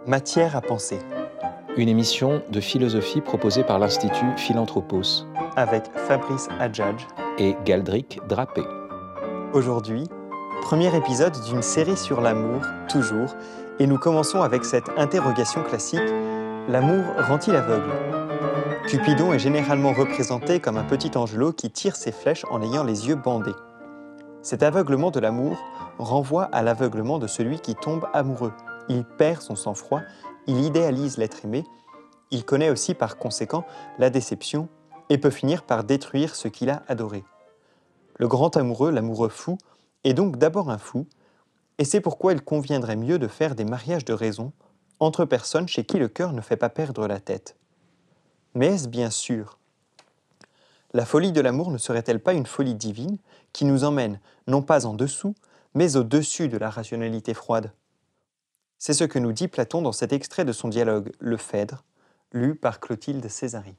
Matière à penser, Une émission de philosophie proposée par l'Institut Philanthropos avec Fabrice Adjadj. et Galdric Drapé. Aujourd'hui, premier épisode d'une série sur l'amour, toujours, et nous commençons avec cette interrogation classique, l'amour rend-il aveugle ? Cupidon est généralement représenté comme un petit angelot qui tire ses flèches en ayant les yeux bandés. Cet aveuglement de l'amour renvoie à l'aveuglement de celui qui tombe amoureux. Il perd son sang-froid, il idéalise l'être aimé, il connaît aussi par conséquent la déception et peut finir par détruire ce qu'il a adoré. Le grand amoureux, l'amoureux fou, est donc d'abord un fou, et c'est pourquoi il conviendrait mieux de faire des mariages de raison entre personnes chez qui le cœur ne fait pas perdre la tête. Mais est-ce bien sûr ? La folie de l'amour ne serait-elle pas une folie divine qui nous emmène non pas en dessous, mais au-dessus de la rationalité froide ? C'est ce que nous dit Platon dans cet extrait de son dialogue « Le Phèdre », lu par Clotilde Césari.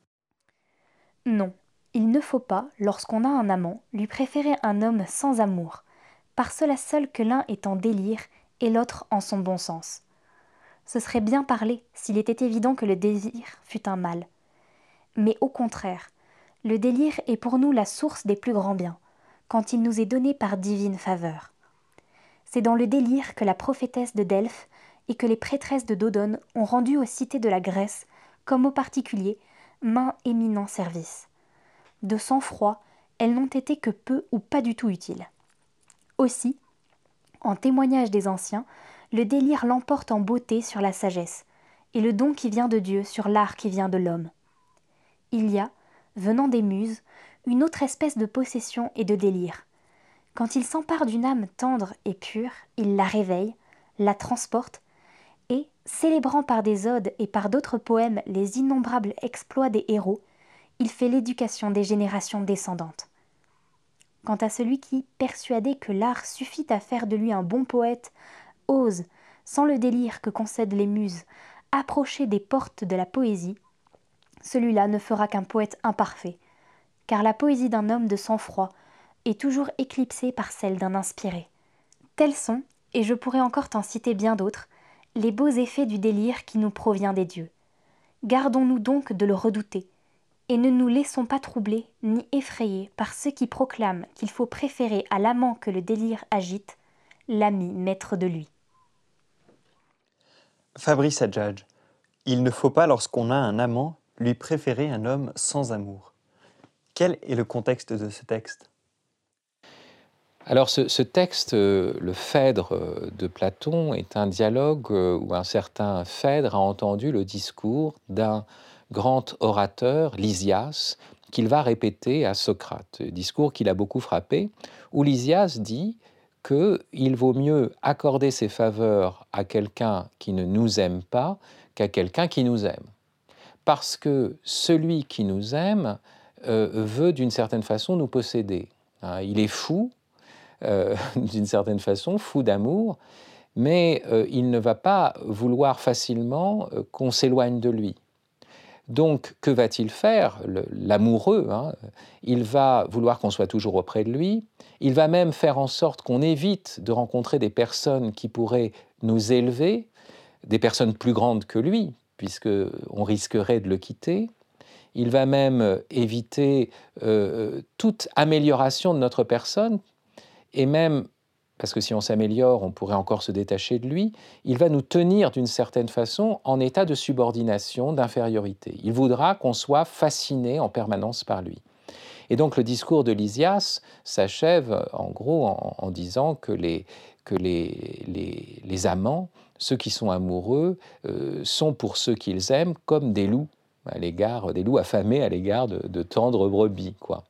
Non, il ne faut pas, lorsqu'on a un amant, lui préférer un homme sans amour, par cela seul que l'un est en délire et l'autre en son bon sens. Ce serait bien parler s'il était évident que le désir fût un mal. Mais au contraire, le délire est pour nous la source des plus grands biens, quand il nous est donné par divine faveur. C'est dans le délire que la prophétesse de Delphes et que les prêtresses de Dodone ont rendu aux cités de la Grèce, comme aux particuliers, maint éminent service. De sang-froid, elles n'ont été que peu ou pas du tout utiles. Aussi, en témoignage des anciens, le délire l'emporte en beauté sur la sagesse, et le don qui vient de Dieu sur l'art qui vient de l'homme. Il y a, venant des muses, une autre espèce de possession et de délire. Quand il s'empare d'une âme tendre et pure, il la réveille, la transporte, et, célébrant par des odes et par d'autres poèmes les innombrables exploits des héros, il fait l'éducation des générations descendantes. Quant à celui qui, persuadé que l'art suffit à faire de lui un bon poète, ose, sans le délire que concèdent les muses, approcher des portes de la poésie, celui-là ne fera qu'un poète imparfait, car la poésie d'un homme de sang-froid est toujours éclipsée par celle d'un inspiré. Tels sont, et je pourrais encore t'en citer bien d'autres, les beaux effets du délire qui nous provient des dieux. Gardons-nous donc de le redouter, et ne nous laissons pas troubler ni effrayer par ceux qui proclament qu'il faut préférer à l'amant que le délire agite, l'ami maître de lui. Fabrice Adjadj, il ne faut pas, lorsqu'on a un amant, lui préférer un homme sans amour. Quel est le contexte de ce texte ? Alors ce texte, le Phèdre de Platon, est un dialogue où un certain Phèdre a entendu le discours d'un grand orateur, Lysias, qu'il va répéter à Socrate, discours qui l'a beaucoup frappé, où Lysias dit qu'il vaut mieux accorder ses faveurs à quelqu'un qui ne nous aime pas qu'à quelqu'un qui nous aime. Parce que celui qui nous aime veut d'une certaine façon nous posséder. Hein, il est fou, d'une certaine façon, fou d'amour, mais il ne va pas vouloir facilement qu'on s'éloigne de lui. Donc, que va-t-il faire, l'amoureux, hein? Il va vouloir qu'on soit toujours auprès de lui, il va même faire en sorte qu'on évite de rencontrer des personnes qui pourraient nous élever, des personnes plus grandes que lui, puisqu'on risquerait de le quitter. Il va même éviter toute amélioration de notre personne, et même, parce que si on s'améliore, on pourrait encore se détacher de lui, il va nous tenir d'une certaine façon en état de subordination, d'infériorité. Il voudra qu'on soit fasciné en permanence par lui. Et donc le discours de Lysias s'achève en gros en disant que les amants, ceux qui sont amoureux, sont pour ceux qu'ils aiment comme des loups, des loups affamés à l'égard de tendres brebis, quoi.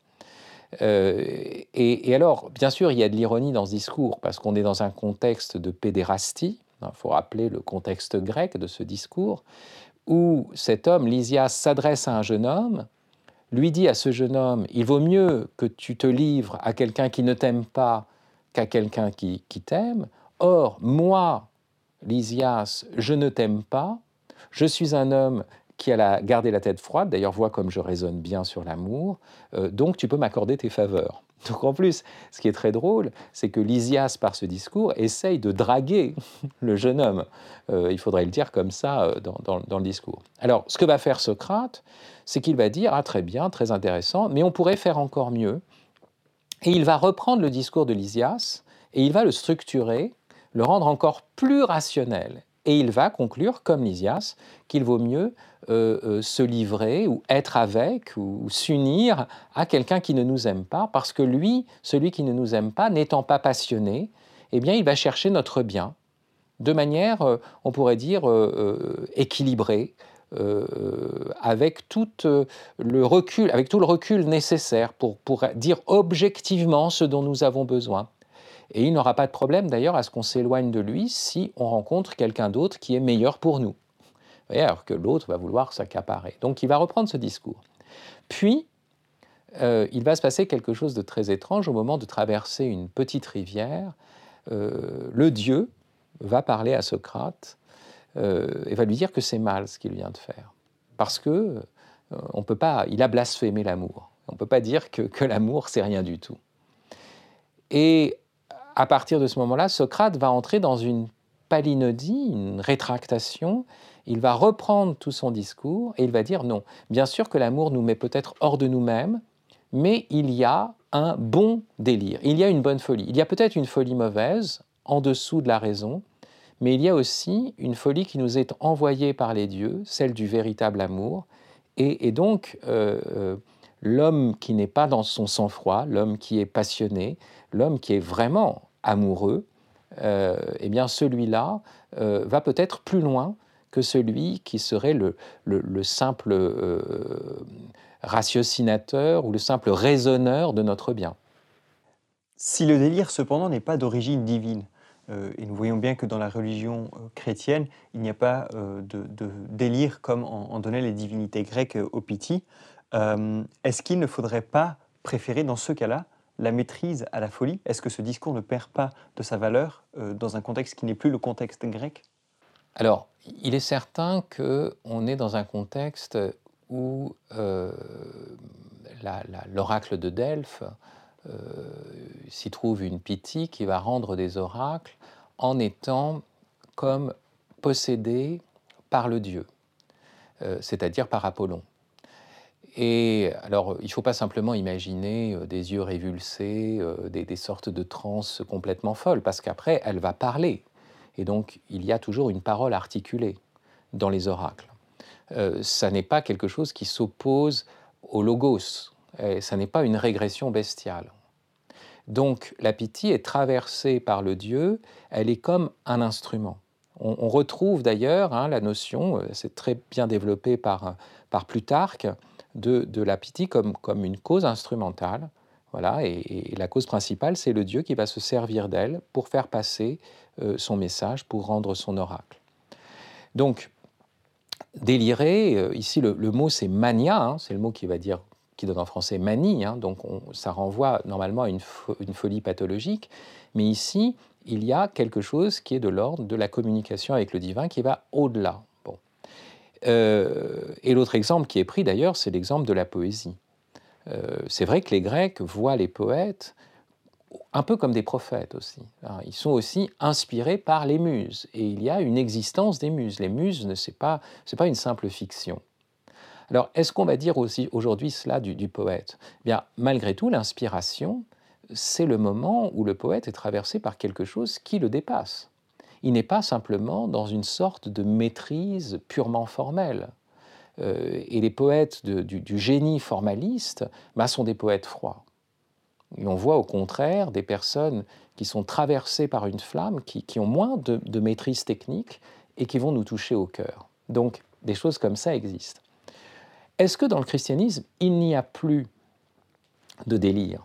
Et alors, bien sûr, il y a de l'ironie dans ce discours, parce qu'on est dans un contexte de pédérastie, il faut rappeler le contexte grec de ce discours, où cet homme, Lysias, s'adresse à un jeune homme, lui dit à ce jeune homme, il vaut mieux que tu te livres à quelqu'un qui ne t'aime pas qu'à quelqu'un qui t'aime. Or, moi, Lysias, je ne t'aime pas, je suis un homme qui a gardé la tête froide, d'ailleurs vois comme je raisonne bien sur l'amour, donc tu peux m'accorder tes faveurs. Donc en plus, ce qui est très drôle, c'est que Lysias, par ce discours, essaye de draguer le jeune homme. Il faudrait le dire comme ça dans le discours. Alors, ce que va faire Socrate, c'est qu'il va dire « Ah, très bien, très intéressant, mais on pourrait faire encore mieux ». Et il va reprendre le discours de Lysias et il va le structurer, le rendre encore plus rationnel. Et il va conclure, comme Lysias, qu'il vaut mieux se livrer ou être avec ou s'unir à quelqu'un qui ne nous aime pas, parce que lui, celui qui ne nous aime pas, n'étant pas passionné, eh bien, il va chercher notre bien de manière, on pourrait dire, équilibrée, avec tout le recul nécessaire pour dire objectivement ce dont nous avons besoin. Et il n'aura pas de problème d'ailleurs à ce qu'on s'éloigne de lui si on rencontre quelqu'un d'autre qui est meilleur pour nous. Alors que l'autre va vouloir s'accaparer. Donc il va reprendre ce discours. Puis, il va se passer quelque chose de très étrange au moment de traverser une petite rivière. Le dieu va parler à Socrate et va lui dire que c'est mal ce qu'il vient de faire. Parce que on peut pas, il a blasphémé l'amour. On ne peut pas dire que l'amour, c'est rien du tout. Et à partir de ce moment-là, Socrate va entrer dans une palinodie, une rétractation. Il va reprendre tout son discours et il va dire non. Bien sûr que l'amour nous met peut-être hors de nous-mêmes, mais il y a un bon délire, il y a une bonne folie. Il y a peut-être une folie mauvaise, en dessous de la raison, mais il y a aussi une folie qui nous est envoyée par les dieux, celle du véritable amour. Et donc, l'homme qui n'est pas dans son sang-froid, l'homme qui est passionné, l'homme qui est vraiment amoureux, eh bien celui-là va peut-être plus loin que celui qui serait le simple ratiocinateur ou le simple raisonneur de notre bien. Si le délire cependant n'est pas d'origine divine, et nous voyons bien que dans la religion chrétienne, il n'y a pas de délire comme en donnaient les divinités grecques au Pythie, est-ce qu'il ne faudrait pas préférer dans ce cas-là la maîtrise à la folie? Est-ce que ce discours ne perd pas de sa valeur dans un contexte qui n'est plus le contexte grec? Alors, il est certain qu'on est dans un contexte où l'oracle de Delphes s'y trouve une Pythie qui va rendre des oracles en étant comme possédée par le dieu, c'est-à-dire par Apollon. Et alors, il ne faut pas simplement imaginer des yeux révulsés, des sortes de transes complètement folles, parce qu'après, elle va parler. Et donc, il y a toujours une parole articulée dans les oracles. Ça n'est pas quelque chose qui s'oppose au logos, ça n'est pas une régression bestiale. Donc, la Pythie est traversée par le dieu, elle est comme un instrument. On retrouve d'ailleurs la notion, c'est très bien développé par Plutarque, de la Pythie comme une cause instrumentale. Voilà, et la cause principale, c'est le dieu qui va se servir d'elle pour faire passer son message, pour rendre son oracle. Donc, délirer, ici le mot c'est mania, c'est le mot qui donne en français manie, donc ça renvoie normalement à une folie pathologique, mais ici il y a quelque chose qui est de l'ordre de la communication avec le divin qui va au-delà. Bon. Et l'autre exemple qui est pris d'ailleurs, c'est l'exemple de la poésie. C'est vrai que les Grecs voient les poètes un peu comme des prophètes aussi. Ils sont aussi inspirés par les muses. Et il y a une existence des muses. Les muses, ce n'est pas une simple fiction. Alors, est-ce qu'on va dire aussi aujourd'hui cela du poète? Eh bien, malgré tout, l'inspiration, c'est le moment où le poète est traversé par quelque chose qui le dépasse. Il n'est pas simplement dans une sorte de maîtrise purement formelle. Et les poètes du génie formaliste sont des poètes froids. Et on voit au contraire des personnes qui sont traversées par une flamme, qui ont moins de maîtrise technique et qui vont nous toucher au cœur. Donc, des choses comme ça existent. Est-ce que dans le christianisme, il n'y a plus de délire?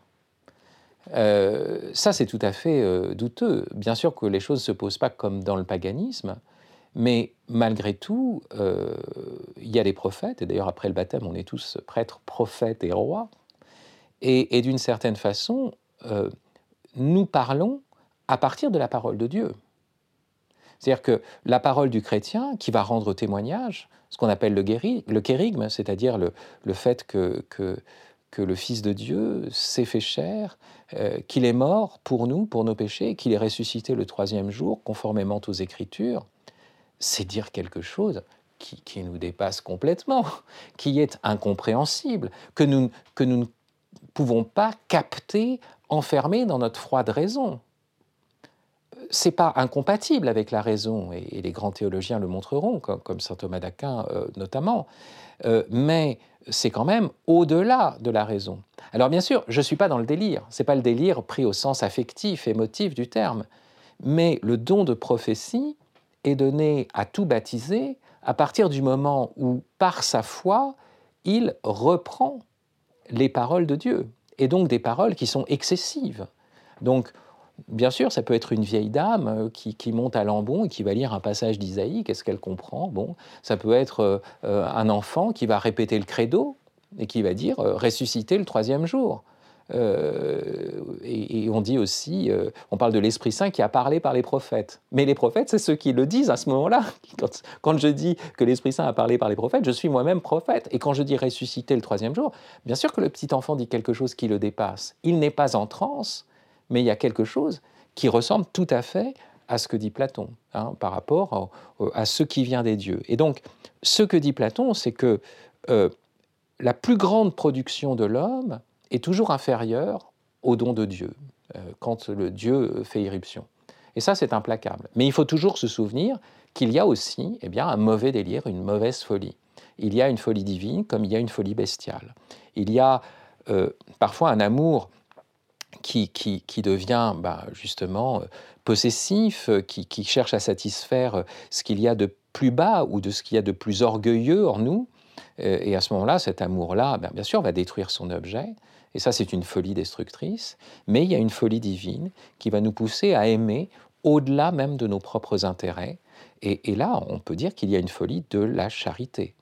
Ça, c'est tout à fait douteux. Bien sûr que les choses ne se posent pas comme dans le paganisme, mais malgré tout, il y a des prophètes, et d'ailleurs après le baptême, on est tous prêtres, prophètes et rois, et d'une certaine façon, nous parlons à partir de la parole de Dieu. C'est-à-dire que la parole du chrétien qui va rendre témoignage, ce qu'on appelle le kérygme, c'est-à-dire le fait que que le Fils de Dieu s'est fait chair, qu'il est mort pour nous, pour nos péchés, qu'il est ressuscité le troisième jour, conformément aux Écritures, c'est dire quelque chose qui nous dépasse complètement, qui est incompréhensible, que nous ne pouvons pas capter, enfermer dans notre froide raison. C'est pas incompatible avec la raison, et les grands théologiens le montreront, comme saint Thomas d'Aquin notamment, mais c'est quand même au-delà de la raison. Alors bien sûr, je ne suis pas dans le délire, c'est pas le délire pris au sens affectif, émotif du terme, mais le don de prophétie est donné à tout baptisé à partir du moment où, par sa foi, il reprend les paroles de Dieu, et donc des paroles qui sont excessives. Donc, bien sûr, ça peut être une vieille dame qui monte à Lambon et qui va lire un passage d'Isaïe, qu'est-ce qu'elle comprend? Bon, ça peut être un enfant qui va répéter le credo et qui va dire « ressusciter le troisième jour ». Et on dit aussi, on parle de l'Esprit Saint qui a parlé par les prophètes. Mais les prophètes, c'est ceux qui le disent à ce moment-là. Quand je dis que l'Esprit Saint a parlé par les prophètes, je suis moi-même prophète. Et quand je dis ressusciter le troisième jour, bien sûr que le petit enfant dit quelque chose qui le dépasse. Il n'est pas en transe, mais il y a quelque chose qui ressemble tout à fait à ce que dit Platon, par rapport à ce qui vient des dieux. Et donc, ce que dit Platon, c'est que la plus grande production de l'homme est toujours inférieure au don de Dieu, quand le Dieu fait irruption. Et ça, c'est implacable. Mais il faut toujours se souvenir qu'il y a aussi un mauvais délire, une mauvaise folie. Il y a une folie divine comme il y a une folie bestiale. Il y a parfois un amour qui devient justement possessif, qui cherche à satisfaire ce qu'il y a de plus bas ou de ce qu'il y a de plus orgueilleux en nous. Et à ce moment-là, cet amour-là, bien sûr, va détruire son objet. Et ça, c'est une folie destructrice. Mais il y a une folie divine qui va nous pousser à aimer au-delà même de nos propres intérêts. Et là, on peut dire qu'il y a une folie de la charité.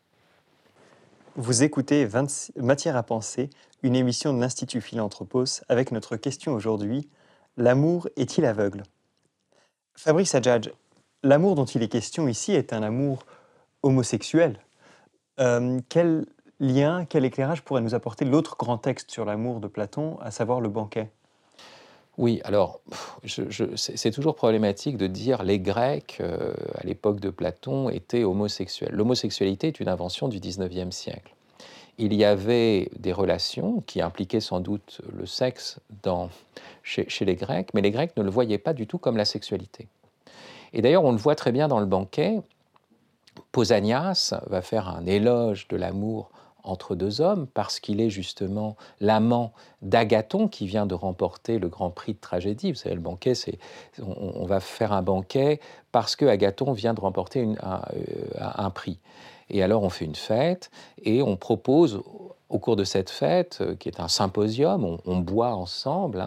Vous écoutez Matière à penser, une émission de l'Institut Philanthropos avec notre question aujourd'hui, l'amour est-il aveugle? Fabrice Adjadj, l'amour dont il est question ici est un amour homosexuel. Quel lien, quel éclairage pourrait nous apporter l'autre grand texte sur l'amour de Platon, à savoir le banquet? Oui, alors, c'est toujours problématique de dire les Grecs, à l'époque de Platon, étaient homosexuels. L'homosexualité est une invention du XIXe siècle. Il y avait des relations qui impliquaient sans doute le sexe chez les Grecs, mais les Grecs ne le voyaient pas du tout comme la sexualité. Et d'ailleurs, on le voit très bien dans le banquet. Pausanias va faire un éloge de l'amour entre deux hommes parce qu'il est justement l'amant d'Agathon qui vient de remporter le Grand Prix de tragédie. Vous savez, le banquet, on va faire un banquet parce que Agathon vient de remporter un prix. Et alors on fait une fête et on propose au cours de cette fête, qui est un symposium, on boit ensemble,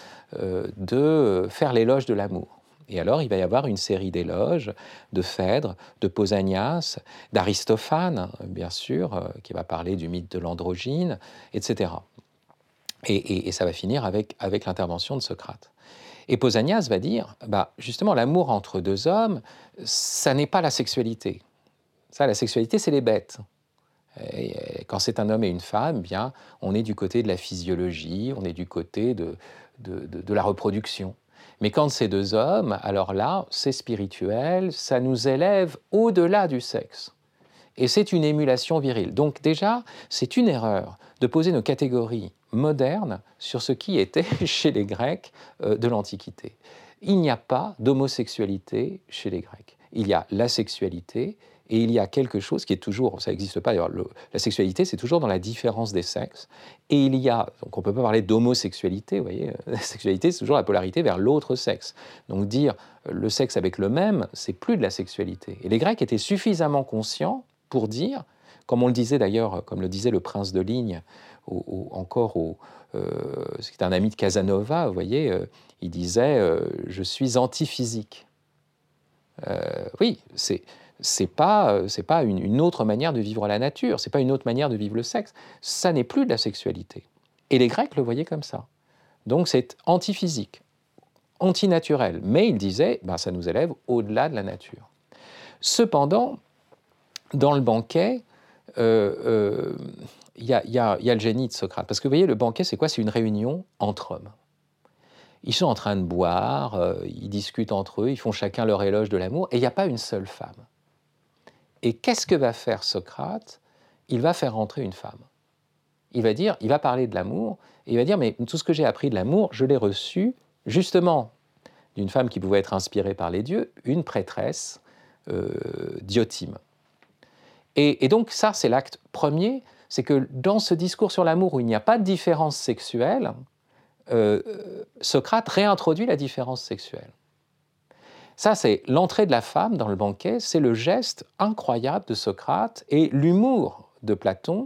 de faire l'éloge de l'amour. Et alors, il va y avoir une série d'éloges de Phèdre, de Pausanias, d'Aristophane, bien sûr, qui va parler du mythe de l'androgyne, etc. Et ça va finir avec l'intervention de Socrate. Et Pausanias va dire, justement, l'amour entre deux hommes, ça n'est pas la sexualité. Ça, la sexualité, c'est les bêtes. Et quand c'est un homme et une femme, bien, on est du côté de la physiologie, on est du côté de la reproduction. Mais quand c'est deux hommes, alors là, c'est spirituel, ça nous élève au-delà du sexe. Et c'est une émulation virile. Donc déjà, c'est une erreur de poser nos catégories modernes sur ce qui était chez les Grecs de l'Antiquité. Il n'y a pas d'homosexualité chez les Grecs. Il y a la sexualité et il y a quelque chose qui est toujours, ça n'existe pas, la sexualité, c'est toujours dans la différence des sexes. Et il y a, donc on ne peut pas parler d'homosexualité, vous voyez, la sexualité, c'est toujours la polarité vers l'autre sexe. Donc dire le sexe avec le même, c'est plus de la sexualité. Et les Grecs étaient suffisamment conscients pour dire, comme on le disait d'ailleurs, comme le disait le prince de Ligne, ce qui est un ami de Casanova, vous voyez, il disait « je suis antiphysique ». Oui, c'est pas une autre manière de vivre la nature, c'est pas une autre manière de vivre le sexe, ça n'est plus de la sexualité. Et les Grecs le voyaient comme ça. Donc c'est antiphysique, antinaturel, mais ils disaient, ça nous élève au-delà de la nature. Cependant, dans le banquet, il y a le génie de Socrate. Parce que vous voyez, le banquet, c'est quoi? C'est une réunion entre hommes. Ils sont en train de boire, ils discutent entre eux, ils font chacun leur éloge de l'amour, et il n'y a pas une seule femme. Et qu'est-ce que va faire Socrate? Il va faire rentrer une femme. Il va parler de l'amour, et il va dire, mais tout ce que j'ai appris de l'amour, je l'ai reçu justement d'une femme qui pouvait être inspirée par les dieux, une prêtresse, Diotime. Et donc ça, c'est l'acte premier, c'est que dans ce discours sur l'amour où il n'y a pas de différence sexuelle, Socrate réintroduit la différence sexuelle. Ça, c'est l'entrée de la femme dans le banquet, c'est le geste incroyable de Socrate et l'humour de Platon.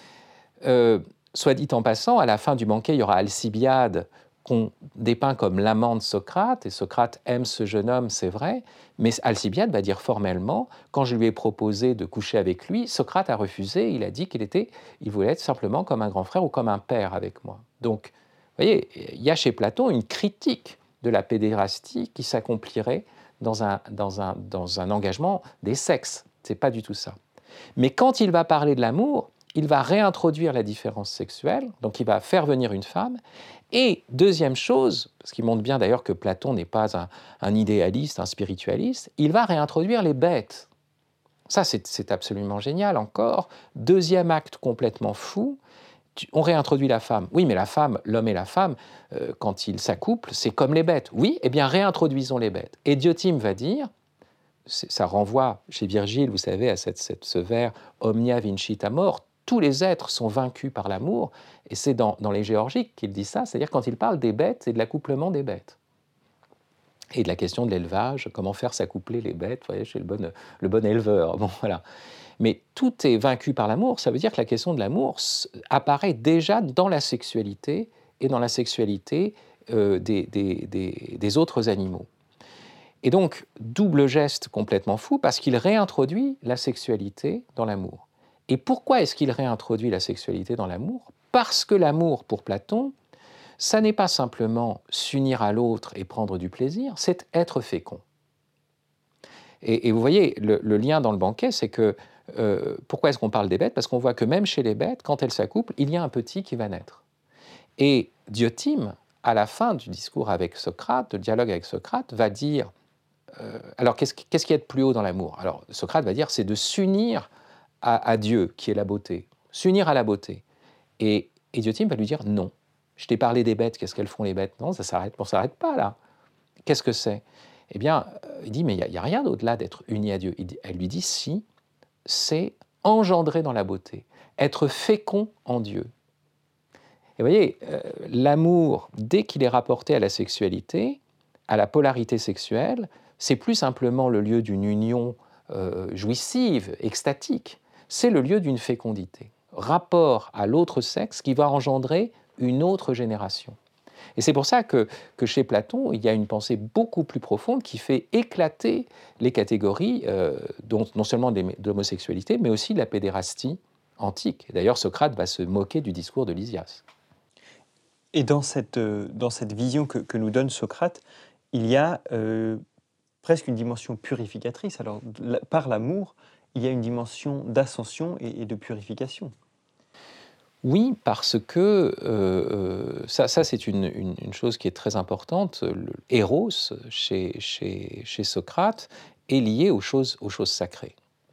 Soit dit en passant, à la fin du banquet, il y aura Alcibiade qu'on dépeint comme l'amant de Socrate, et Socrate aime ce jeune homme, c'est vrai, mais Alcibiade va dire formellement, quand je lui ai proposé de coucher avec lui, Socrate a refusé, il a dit il voulait être simplement comme un grand frère ou comme un père avec moi. Donc, vous voyez, il y a chez Platon une critique de la pédérastie qui s'accomplirait dans un engagement des sexes. Ce n'est pas du tout ça. Mais quand il va parler de l'amour, il va réintroduire la différence sexuelle, donc il va faire venir une femme. Et deuxième chose, parce qu'il montre bien d'ailleurs que Platon n'est pas un idéaliste, un spiritualiste, il va réintroduire les bêtes. Ça, c'est absolument génial encore. Deuxième acte complètement fou, on réintroduit la femme. Oui, mais la femme, l'homme et la femme, quand ils s'accouplent, c'est comme les bêtes. Oui, eh bien réintroduisons les bêtes. Et Diotime va dire, ça renvoie chez Virgile, vous savez, à ce vers « omnia vincita mort », tous les êtres sont vaincus par l'amour, et c'est dans les Géorgiques qu'il dit ça, c'est-à-dire quand il parle des bêtes et de l'accouplement des bêtes. Et de la question de l'élevage, comment faire s'accoupler les bêtes, vous voyez, chez le bon éleveur. Bon, voilà. Mais tout est vaincu par l'amour, ça veut dire que la question de l'amour apparaît déjà dans la sexualité et dans la sexualité des autres animaux. Et donc, double geste complètement fou, parce qu'il réintroduit la sexualité dans l'amour. Et pourquoi est-ce qu'il réintroduit la sexualité dans l'amour? Parce que l'amour, pour Platon, ça n'est pas simplement s'unir à l'autre et prendre du plaisir, c'est être fécond. Et vous voyez, le lien dans le banquet, c'est que pourquoi est-ce qu'on parle des bêtes? Parce qu'on voit que même chez les bêtes, quand elles s'accouplent, il y a un petit qui va naître. Et Diotime, à la fin du discours avec Socrate, de dialogue avec Socrate, va dire alors qu'est-ce qu'il y a de plus haut dans l'amour? Alors Socrate va dire c'est de s'unir à Dieu, qui est la beauté, s'unir à la beauté. Et Diotime va lui dire non. Je t'ai parlé des bêtes, qu'est-ce qu'elles font les bêtes? Non, ça s'arrête, on ne s'arrête pas là. Qu'est-ce que c'est? Eh bien, il dit mais il n'y a rien au-delà d'être uni à Dieu. Elle lui dit si, c'est engendrer dans la beauté, être fécond en Dieu. Et vous voyez, l'amour, dès qu'il est rapporté à la sexualité, à la polarité sexuelle, c'est plus simplement le lieu d'une union jouissive, extatique, c'est le lieu d'une fécondité, rapport à l'autre sexe qui va engendrer une autre génération. Et c'est pour ça que chez Platon, il y a une pensée beaucoup plus profonde qui fait éclater les catégories non seulement de l'homosexualité, mais aussi de la pédérastie antique. D'ailleurs, Socrate va se moquer du discours de Lysias. Et dans cette vision que nous donne Socrate, il y a presque une dimension purificatrice. Alors, par l'amour, il y a une dimension d'ascension et de purification. Oui, parce que ça c'est une chose qui est très importante. Le Eros, chez Socrate, est lié aux choses sacrées.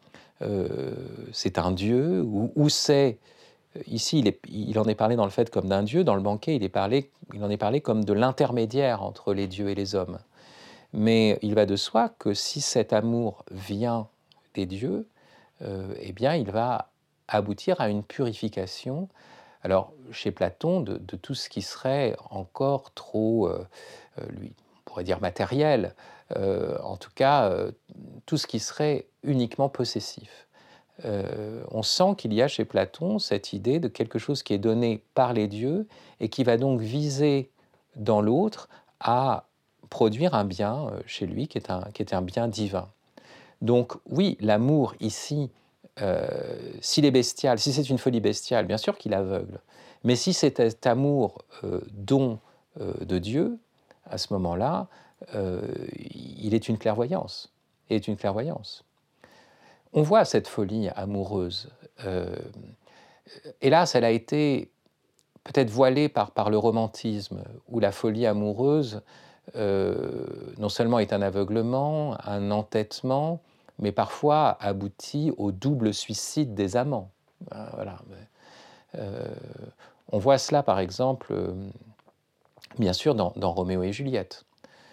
C'est un dieu, ou c'est... Ici, il en est parlé dans le fait comme d'un dieu. Dans le banquet, il en est parlé comme de l'intermédiaire entre les dieux et les hommes. Mais il va de soi que si cet amour vient des dieux, eh bien, il va aboutir à une purification. Alors, chez Platon, de tout ce qui serait encore trop, on pourrait dire matériel, en tout cas, tout ce qui serait uniquement possessif. On sent qu'il y a chez Platon cette idée de quelque chose qui est donné par les dieux et qui va donc viser dans l'autre à produire un bien chez lui qui est un bien divin. Donc oui, l'amour ici, s'il est bestial, si c'est une folie bestiale, bien sûr qu'il aveugle. Mais si c'est cet amour don de Dieu, à ce moment-là, il est une clairvoyance. Il est une clairvoyance. On voit cette folie amoureuse Hélas, elle a été peut-être voilée par le romantisme, où la folie amoureuse, non seulement est un aveuglement, un entêtement, mais parfois aboutit au double suicide des amants. Voilà. On voit cela, par exemple, bien sûr, dans Roméo et Juliette.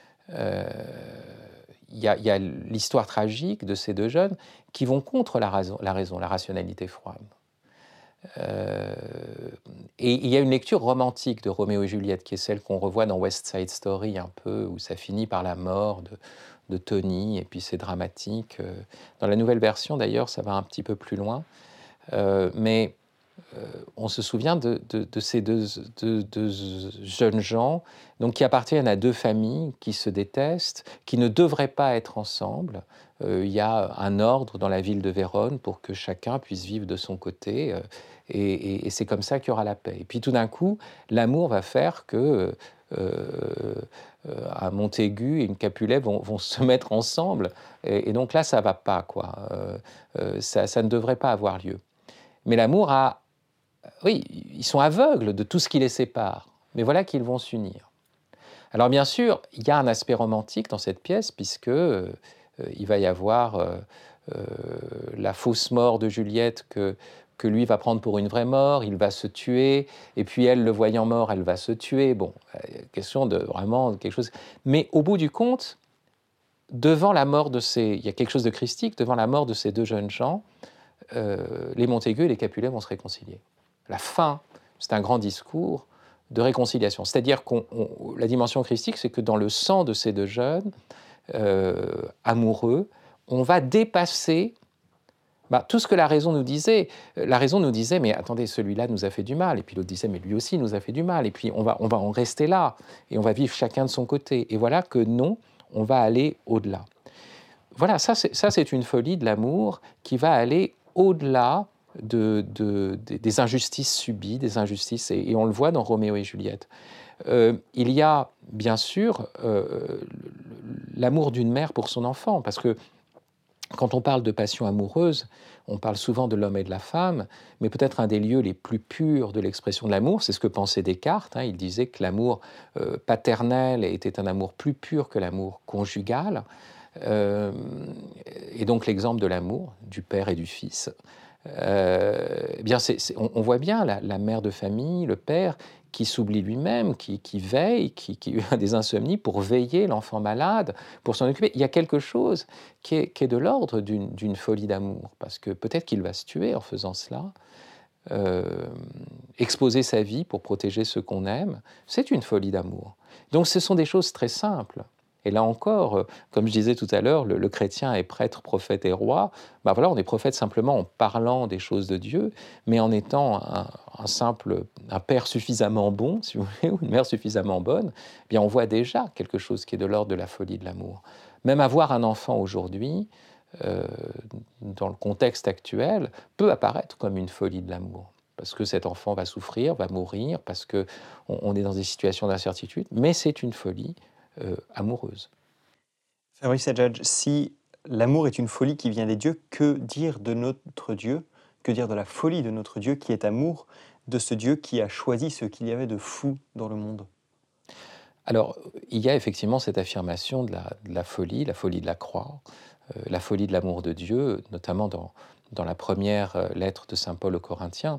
Il y a l'histoire tragique de ces deux jeunes qui vont contre la rationalité froide. Et il y a une lecture romantique de Roméo et Juliette qui est celle qu'on revoit dans West Side Story un peu, où ça finit par la mort de Tony, et puis c'est dramatique. Dans la nouvelle version d'ailleurs, ça va un petit peu plus loin. Mais on se souvient de ces deux jeunes gens donc, qui appartiennent à deux familles qui se détestent, qui ne devraient pas être ensemble. Il y a un ordre dans la ville de Vérone pour que chacun puisse vivre de son côté, et c'est comme ça qu'il y aura la paix. Et puis tout d'un coup, l'amour va faire que un Montaigu et une Capulet vont se mettre ensemble, et donc là, ça ne va pas, quoi. Ça ne devrait pas avoir lieu. Mais l'amour a... Oui, ils sont aveugles de tout ce qui les sépare, mais voilà qu'ils vont s'unir. Alors bien sûr, il y a un aspect romantique dans cette pièce, puisque il va y avoir la fausse mort de Juliette que lui va prendre pour une vraie mort, il va se tuer, et puis elle, le voyant mort, elle va se tuer. Bon, question de vraiment quelque chose... Mais au bout du compte, devant la mort de ces... Il y a quelque chose de christique, devant la mort de ces deux jeunes gens, les Montaigu et les Capulet vont se réconcilier. La fin, c'est un grand discours de réconciliation. C'est-à-dire que la dimension christique, c'est que dans le sang de ces deux jeunes amoureux, on va dépasser tout ce que la raison nous disait. La raison nous disait, mais attendez, celui-là nous a fait du mal. Et puis l'autre disait, mais lui aussi nous a fait du mal. Et puis on va en rester là. Et on va vivre chacun de son côté. Et voilà que non, on va aller au-delà. Voilà, ça c'est une folie de l'amour qui va aller au-delà des injustices subies, des injustices, et on le voit dans Roméo et Juliette. Il y a bien sûr l'amour d'une mère pour son enfant, parce que quand on parle de passion amoureuse, on parle souvent de l'homme et de la femme, mais peut-être un des lieux les plus purs de l'expression de l'amour, c'est ce que pensait Descartes. Il disait que l'amour paternel était un amour plus pur que l'amour conjugal. Et donc l'exemple de l'amour du père et du fils. Eh bien on voit bien la mère de famille, le père, qui s'oublie lui-même, qui veille, qui a des insomnies pour veiller l'enfant malade, pour s'en occuper. Il y a quelque chose qui est de l'ordre d'une folie d'amour, parce que peut-être qu'il va se tuer en faisant cela. Exposer sa vie pour protéger ceux qu'on aime, c'est une folie d'amour. Donc ce sont des choses très simples. Et là encore, comme je disais tout à l'heure, le chrétien est prêtre, prophète et roi. Voilà, on est prophète simplement en parlant des choses de Dieu, mais en étant un père suffisamment bon, si vous voulez, ou une mère suffisamment bonne, eh bien on voit déjà quelque chose qui est de l'ordre de la folie de l'amour. Même avoir un enfant aujourd'hui, dans le contexte actuel, peut apparaître comme une folie de l'amour. Parce que cet enfant va souffrir, va mourir, parce qu'on est dans des situations d'incertitude, mais c'est une folie amoureuse. Fabrice Adjadj, si l'amour est une folie qui vient des dieux, que dire de notre Dieu? Que dire de la folie de notre Dieu qui est amour, de ce Dieu qui a choisi ce qu'il y avait de fou dans le monde? Alors, il y a effectivement cette affirmation de la folie de la croix, la folie de l'amour de Dieu, notamment dans la première lettre de saint Paul aux Corinthiens.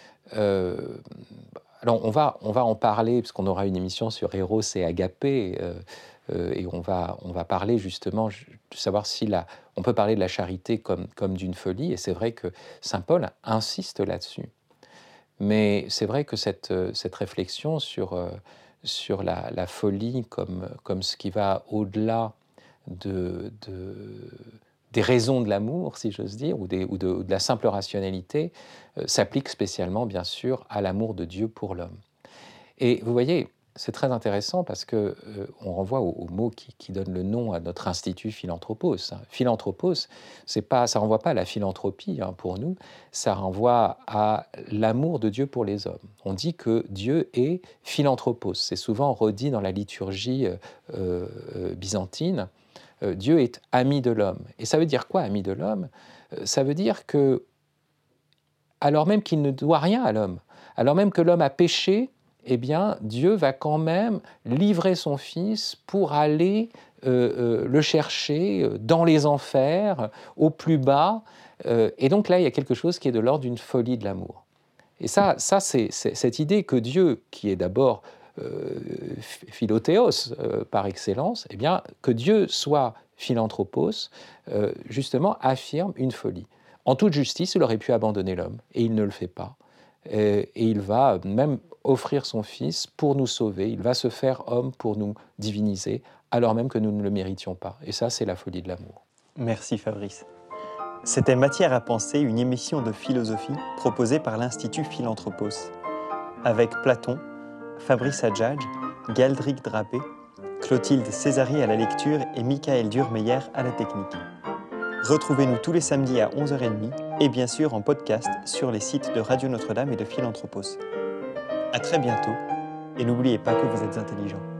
Alors, on va en parler, parce qu'on aura une émission sur Eros et Agapé, et on va parler justement de savoir si on peut parler de la charité comme d'une folie, et c'est vrai que saint Paul insiste là-dessus. Mais c'est vrai que cette réflexion sur la folie comme ce qui va au-delà des raisons de l'amour, si j'ose dire, ou de la simple rationalité, s'applique spécialement, bien sûr, à l'amour de Dieu pour l'homme. Et vous voyez, c'est très intéressant parce que on renvoie au mot qui donne le nom à notre institut Philanthropos. Philanthropos, ça renvoie pas à la philanthropie pour nous, ça renvoie à l'amour de Dieu pour les hommes. On dit que Dieu est philanthropos. C'est souvent redit dans la liturgie byzantine. Dieu est ami de l'homme. Et ça veut dire quoi, ami de l'homme? Ça veut dire que alors même qu'il ne doit rien à l'homme, alors même que l'homme a péché, eh bien, Dieu va quand même livrer son Fils pour aller le chercher dans les enfers, au plus bas. Et donc là, il y a quelque chose qui est de l'ordre d'une folie de l'amour. Et ça c'est cette idée que Dieu, qui est d'abord philothéos par excellence, eh bien, que Dieu soit philanthropos, justement, affirme une folie. En toute justice, il aurait pu abandonner l'homme, et il ne le fait pas. Et il va même offrir son Fils pour nous sauver, il va se faire homme pour nous diviniser, alors même que nous ne le méritions pas. Et ça, c'est la folie de l'amour. Merci Fabrice. C'était Matière à penser, une émission de philosophie proposée par l'Institut Philanthropos. Avec Platon, Fabrice Adjadj, Galdric Drapé, Clotilde Césari à la lecture et Michael Durmeyer à la technique. Retrouvez-nous tous les samedis à 11h30 et bien sûr en podcast sur les sites de Radio Notre-Dame et de Philanthropos. À très bientôt et n'oubliez pas que vous êtes intelligents.